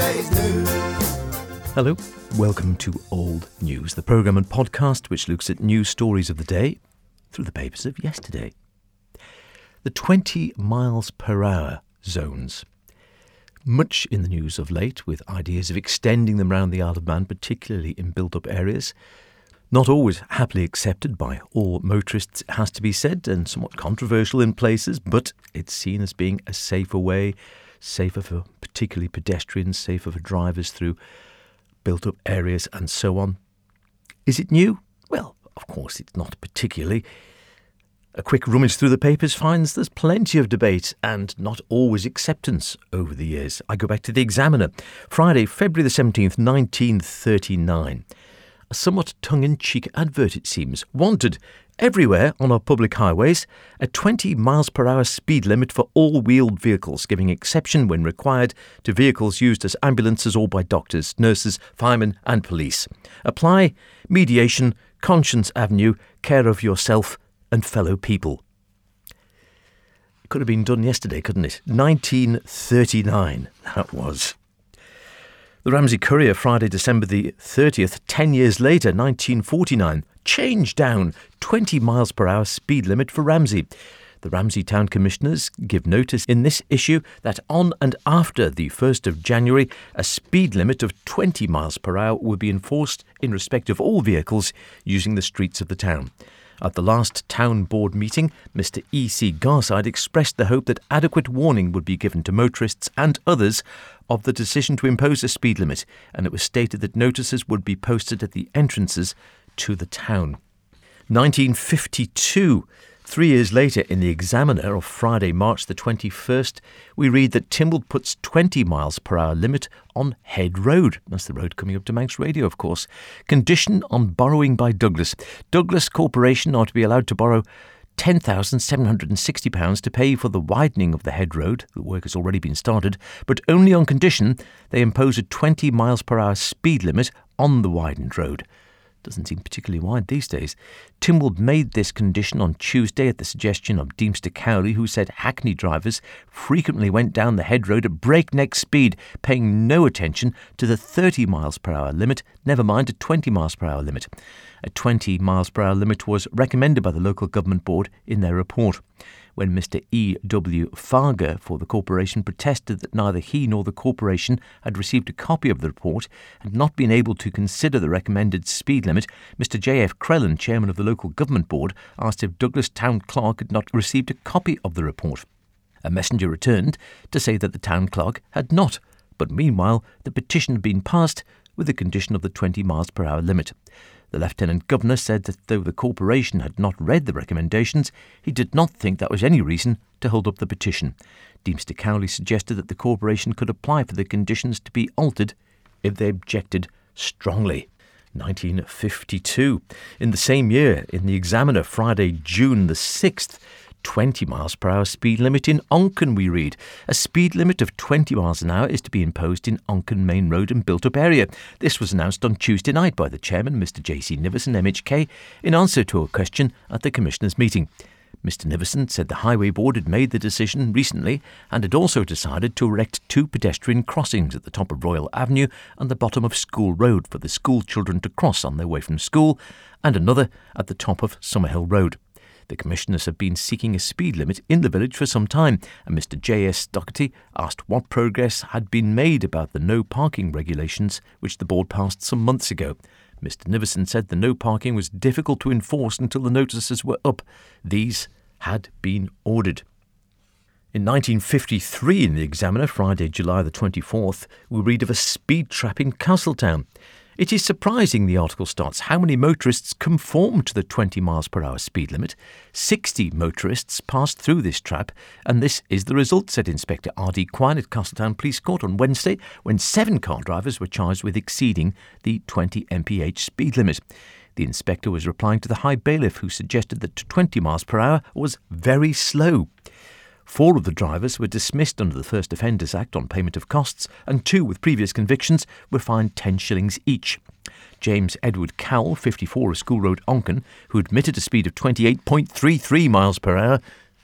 yesterday's news. Hello, welcome to Old News, the programme and podcast which looks at news stories of the day through the papers of yesterday. The 20 miles per hour zones. Much in the news of late, with ideas of extending them round the Isle of Man, particularly in built-up areas. Not always happily accepted by all motorists, it has to be said, and somewhat controversial in places, but it's seen as being a safer way, safer for particularly pedestrians, safer for drivers through built-up areas and so on. Is it new? Well, of course it's not particularly. A quick rummage through the papers finds there's plenty of debate and not always acceptance over the years. I go back to the Examiner. Friday, February the 17th, 1939. A somewhat tongue-in-cheek advert, it seems. Wanted everywhere on our public highways, a 20 miles per hour speed limit for all wheeled vehicles, giving exception when required to vehicles used as ambulances or by doctors, nurses, firemen and police. Apply, mediation, Conscience Avenue, care of yourself and fellow people. It could have been done yesterday, couldn't it? 1939, that was. The Ramsey Courier, Friday, December the 30th, 10 years later, 1949, changed down 20 miles per hour speed limit for Ramsey. The Ramsey Town Commissioners give notice in this issue that on and after the 1st of January, a speed limit of 20 miles per hour will be enforced in respect of all vehicles using the streets of the town. At the last town board meeting, Mr. E.C. Garside expressed the hope that adequate warning would be given to motorists and others of the decision to impose a speed limit, and it was stated that notices would be posted at the entrances to the town. 1952. 3 years later, in the Examiner of Friday, March the 21st, we read that Tynwald puts 20 miles per hour limit on Head Road. That's the road coming up to Manx Radio, of course. Condition on borrowing by Douglas. Douglas Corporation are to be allowed to borrow £10,760 to pay for the widening of the Head Road. The work has already been started, but only on condition they impose a 20 miles per hour speed limit on the widened road. Doesn't seem particularly wide these days. Tynwald made this condition on Tuesday at the suggestion of Deemster Cowley, who said Hackney drivers frequently went down the Head Road at breakneck speed, paying no attention to the 30 miles per hour limit, never mind a 20 miles per hour limit. A 20 miles per hour limit was recommended by the local government board in their report. When Mr. E.W. Farger for the corporation protested that neither he nor the corporation had received a copy of the report and not been able to consider the recommended speed limit, Mr. J.F. Crellin, chairman of the local government board, asked if Douglas town clerk had not received a copy of the report. A messenger returned to say that the town clerk had not, but meanwhile the petition had been passed with the condition of the 20 miles per hour limit. The Lieutenant Governor said that though the corporation had not read the recommendations, he did not think that was any reason to hold up the petition. Deemster Cowley suggested that the corporation could apply for the conditions to be altered if they objected strongly. 1952. In the same year, in the Examiner, Friday, June the 6th, 20 miles per hour speed limit in Onken, we read. A speed limit of 20 miles an hour is to be imposed in Onken Main Road and built-up area. This was announced on Tuesday night by the chairman, Mr. J.C. Niverson, MHK, in answer to a question at the Commissioners' meeting. Mr. Niverson said the Highway Board had made the decision recently and had also decided to erect 2 pedestrian crossings at the top of Royal Avenue and the bottom of School Road for the school children to cross on their way from school, and another at the top of Summerhill Road. The Commissioners have been seeking a speed limit in the village for some time, and Mr. J.S. Doherty asked what progress had been made about the no parking regulations which the board passed some months ago. Mr. Niverson said the no parking was difficult to enforce until the notices were up. These had been ordered. In 1953, in the Examiner, Friday, July the 24th, we read of a speed trap in Castletown. It is surprising, the article starts, how many motorists conform to the 20 miles per hour speed limit. 60 motorists passed through this trap, and this is the result, said Inspector R.D. Quine at Castletown Police Court on Wednesday, when 7 car drivers were charged with exceeding the 20 mph speed limit. The inspector was replying to the High Bailiff, who suggested that 20 miles per hour was very slow. 4 of the drivers were dismissed under the First Offenders Act on payment of costs, and 2 with previous convictions were fined 10 shillings each. James Edward Cowell, 54, of School Road, Onken, who admitted a speed of 28.33 miles per hour,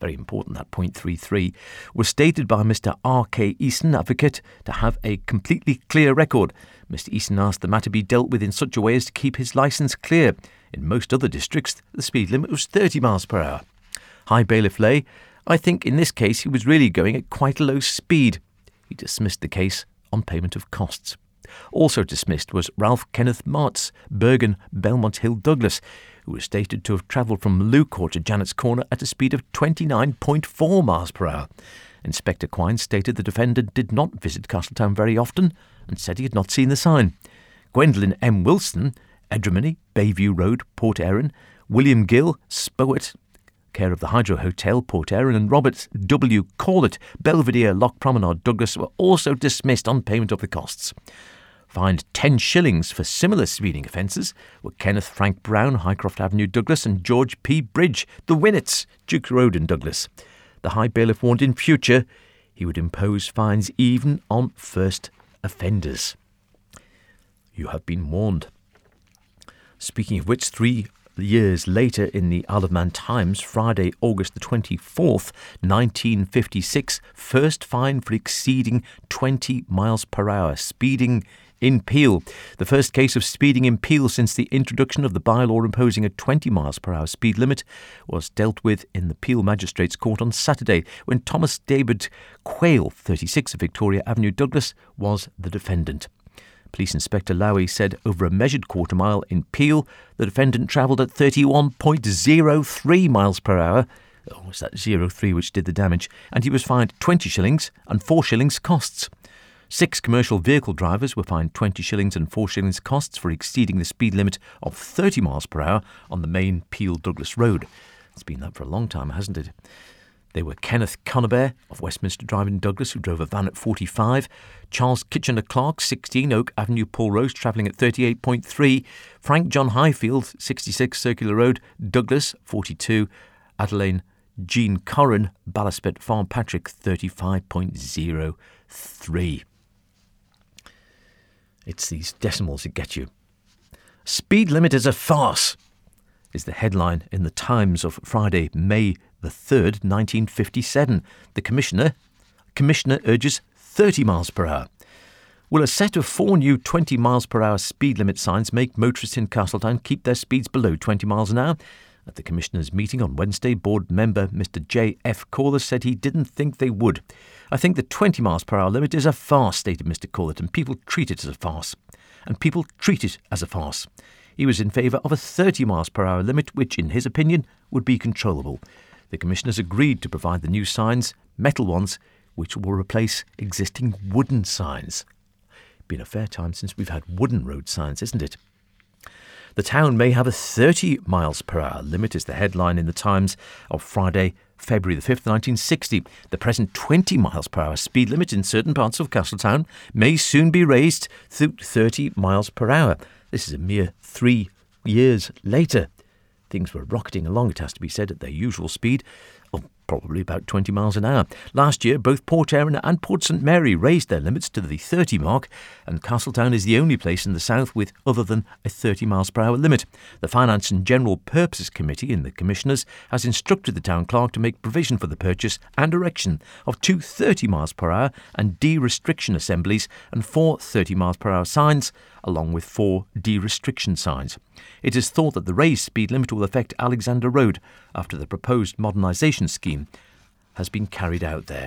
very important that .33, was stated by Mr R.K. Easton, advocate, to have a completely clear record. Mr Easton asked the matter be dealt with in such a way as to keep his licence clear. In most other districts, the speed limit was 30 miles per hour. High Bailiff Lay, I think in this case he was really going at quite a low speed. He dismissed the case on payment of costs. Also dismissed was Ralph Kenneth Martz, Bergen, Belmont Hill, Douglas, who was stated to have travelled from Loo Court to Janet's Corner at a speed of 29.4 miles per hour. Inspector Quine stated the defendant did not visit Castletown very often and said he had not seen the sign. Gwendolyn M. Wilson, Edgermony, Bayview Road, Port Erin, William Gill, Spowett, care of the Hydro Hotel, Port Erin, and Robert W. Corlett, Belvedere, Loch Promenade, Douglas, were also dismissed on payment of the costs. Fined 10 shillings for similar speeding offences were Kenneth Frank Brown, Highcroft Avenue, Douglas, and George P. Bridge, the Winnets, Duke Road in Douglas. The High Bailiff warned in future he would impose fines even on first offenders. You have been warned. Speaking of which, 3 years later in the Isle of Man Times, Friday, August the 24th, 1956, first fine for exceeding 20 miles per hour, speeding in Peel. The first case of speeding in Peel since the introduction of the bylaw imposing a 20 miles per hour speed limit was dealt with in the Peel Magistrates Court on Saturday when Thomas David Quayle, 36 of Victoria Avenue, Douglas, was the defendant. Police Inspector Lowy said over a measured quarter mile in Peel, the defendant travelled at 31.03 miles per hour. Oh, it was that 03 which did the damage, and he was fined 20 shillings and 4 shillings costs. 6 commercial vehicle drivers were fined 20 shillings and 4 shillings costs for exceeding the speed limit of 30 miles per hour on the main Peel-Douglas Road. It's been that for a long time, hasn't it? They were Kenneth Conabear of Westminster Drive in Douglas, who drove a van at 45, Charles Kitchener-Clark, 16, Oak Avenue, Pulrose, travelling at 38.3, Frank John Highfield, 66, Circular Road, Douglas, 42, Adelaine Jean Corrin, Ballaspet Farm Patrick, 35.03. It's these decimals that get you. Speed limit is a farce, is the headline in the Times of Friday, May the 3rd, 1957. The Commissioner urges 30 miles per hour. Will a set of 4 new 20 miles per hour speed limit signs make motorists in Castletown keep their speeds below 20 miles an hour? At the Commissioner's meeting on Wednesday, board member Mr J.F. Corlett said he didn't think they would. I think the 20 miles per hour limit is a farce, stated Mr Corlett, and people treat it as a farce. He was in favour of a 30 miles per hour limit, which, in his opinion, would be controllable. The Commissioners agreed to provide the new signs, metal ones, which will replace existing wooden signs. Been a fair time since we've had wooden road signs, isn't it? The town may have a 30 miles per hour limit is the headline in the Times of Friday, February the 5th, 1960. The present 20 miles per hour speed limit in certain parts of Castletown may soon be raised to 30 miles per hour. This is a mere 3 years later. Things were rocketing along, it has to be said, at their usual speed of probably about 20 miles an hour. Last year, both Port Erin and Port St Mary raised their limits to the 30 mark, and Castletown is the only place in the south with other than a 30 miles per hour limit. The Finance and General Purposes Committee in the Commissioners has instructed the Town Clerk to make provision for the purchase and erection of 2 30 miles per hour and de-restriction assemblies and 4 30 miles per hour signs, along with 4 de-restriction signs. It is thought that the raised speed limit will affect Alexander Road after the proposed modernisation scheme has been carried out there.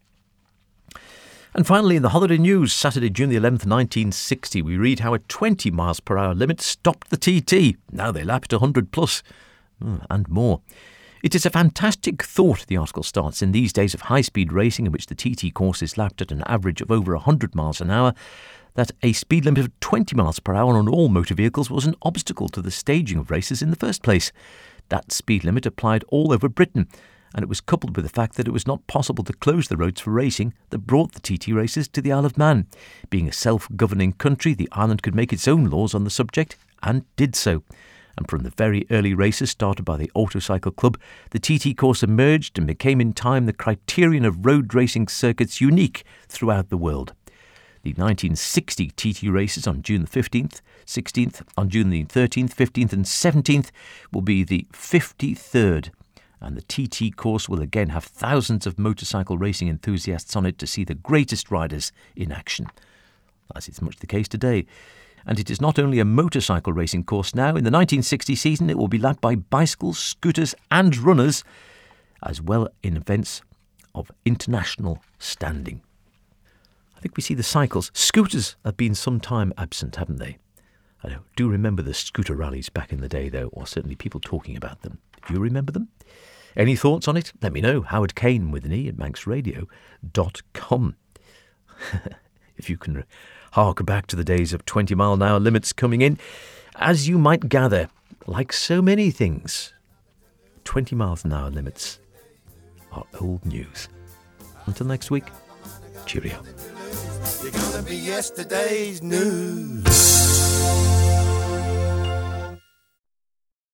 And finally, in the holiday news, Saturday, June the 11th, 1960, we read how a 20 miles per hour limit stopped the TT. Now they lap at 100 plus and more. It is a fantastic thought, the article starts, in these days of high-speed racing in which the TT course is lapped at an average of over 100 miles an hour, that a speed limit of 20 miles per hour on all motor vehicles was an obstacle to the staging of races in the first place. That speed limit applied all over Britain, and it was coupled with the fact that it was not possible to close the roads for racing that brought the TT races to the Isle of Man. Being a self-governing country, the island could make its own laws on the subject, and did so. And from the very early races started by the Autocycle Club, the TT course emerged and became in time the criterion of road racing circuits unique throughout the world. The 1960 TT races on June the 15th, 16th, on June the 13th, 15th and 17th will be the 53rd And the TT course will again have thousands of motorcycle racing enthusiasts on it to see the greatest riders in action, as is much the case today. And it is not only a motorcycle racing course now. In the 1960 season, it will be lapped by bicycles, scooters and runners, as well in events of international standing. I think we see the cycles. Scooters have been some time absent, haven't they? I do remember the scooter rallies back in the day, though, or certainly people talking about them. Do you remember them? Any thoughts on it? Let me know. Howard Kane with an E at manxradio.com. If you can hark back to the days of 20-mile-an-hour limits coming in, as you might gather, like so many things, 20 miles an hour limits are old news. Until next week, cheerio. You're gonna be yesterday's news.